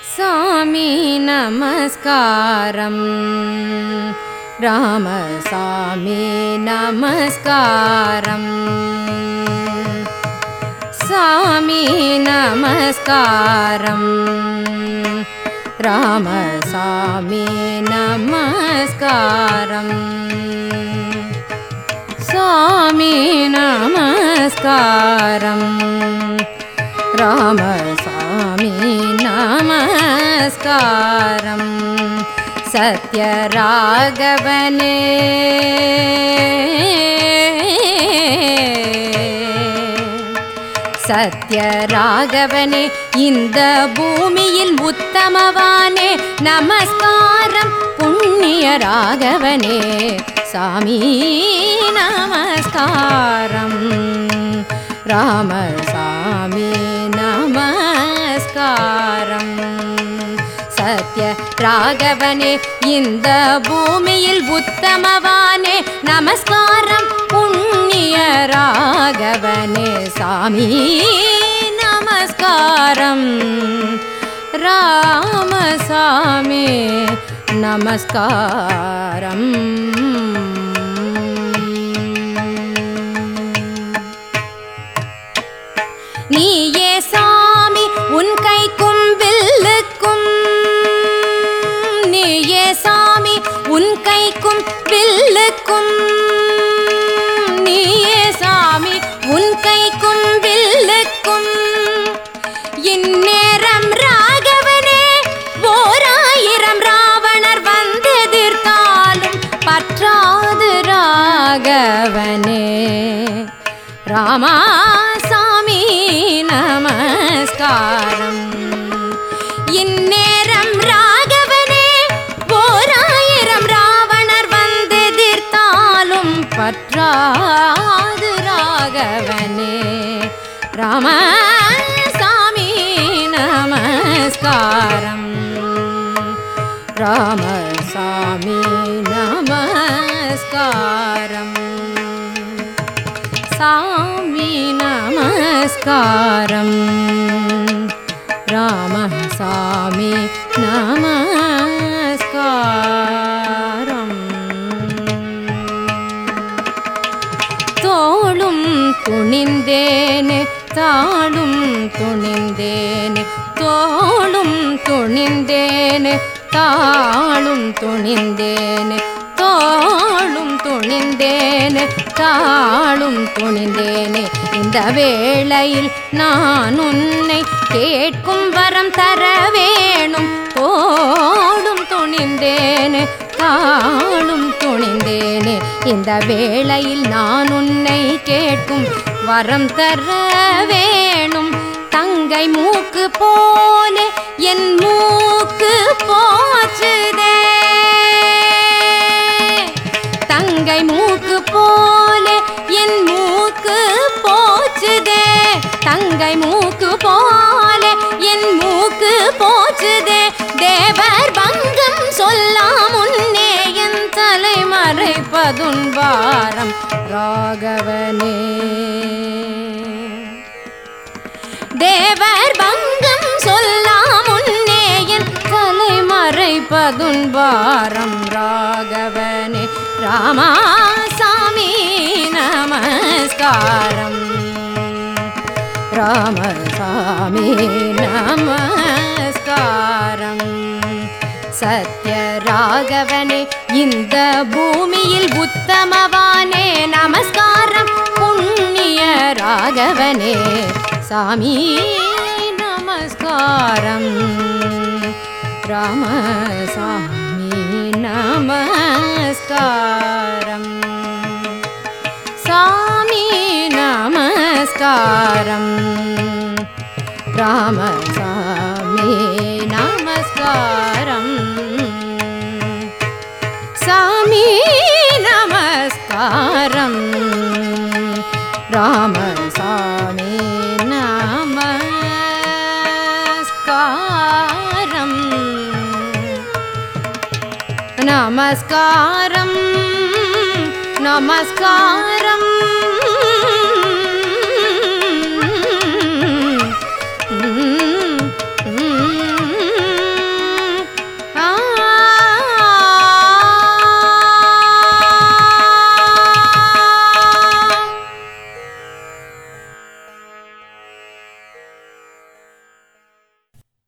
சாமி நமஸ்காரம் ராமசாமி நமஸ்காரம் சாமி நமஸ்காரம் ராமசாமி நமஸ்காரம் சாமி நமஸ்காரம் ராமசாமி நமஸ்காரம் சத்யராகவனே சத்யராகவனே இந்த பூமியில் உத்தமவானே நமஸ்காரம் புண்ணிய ராகவனே சாமி நமஸ்காரம் ராமசாமி நமஸ்காரம் சத்ய ராகவனே இந்த பூமியில் உத்தமவானே நமஸ்காரம் புண்ணிய ராகவனே சாமி நமஸ்காரம் ராமசாமி நமஸ்காரம் நீயே சாமி உன் கைக்கும் வில்லுக்கும் நீயே சாமி உன் கைக்கும் வில்லுக்கும் நீயே சாமி உன் கைக்கும் வில்லுக்கும் இந்நேரம் ராகவனே ஓராயிரம் ராவணர் வந்தெதிர்த்தாலும் பற்றாது ராகவனே ராமசாமி நமஸ்காரம் இந்நேரம் ராகவனே ஓராயிரம் ராவணர் வந்தெதிர்த்தாலும் பற்றாது ராகவனே ராமசாமி நமஸ்காரம் ராமசாமி நமஸ்காரம் சாமி நமஸ்காரம் ராமசாமி நமஸ்காரம் தோளும் துணிந்தேனே தாளும் துணிந்தேனே தோளும் துணிந்தேனே தாளும் துணிந்தேனே தோளும் துணிந்தேனே தாளும் துணிந்தேனே இந்த வேளையில் நான் உன்னை கேட்கும் வரம் தர வேணும் தோளும் துணிந்தேனே தாளும் துணிந்தேனே இந்த வேளையில் நான் உன்னை கேட்கும் வரம் தர வேணும் தங்கை மூக்கு போலே என் மூக்கு போச்சுதே தங்கை மூக்கு போலே என் மூக்கு போச்சுதே தங்கை மூக்கு போலே என் மூக்கு போச்சுதே தேவர் பங்கம் சொல்லாம் முன்னே என் தலை மறைப்பதுன் பாரம் ராகவனே தேவர் பங்கம் சொல்லாம் முன்னே என் தலை மறைப்பதுன் பாரம் ராகவனே ராமசாமி நமஸ்காரம் ராமசாமி நமஸ்காரம் சத்யராகவனே இந்த பூமியில் உத்தமவானே நமஸ்காரம் புண்ணிய ராகவனே சாமி நமஸ்காரம் ராமசாமி நமஸ்காரம் சாமி நமஸ்காரம் ராமசாமி நமஸ்காரம் சாமி நமஸ்காரம் ராமசாமி நமஸ்காரம் நமஸ்காரம் நமஸ்காரம்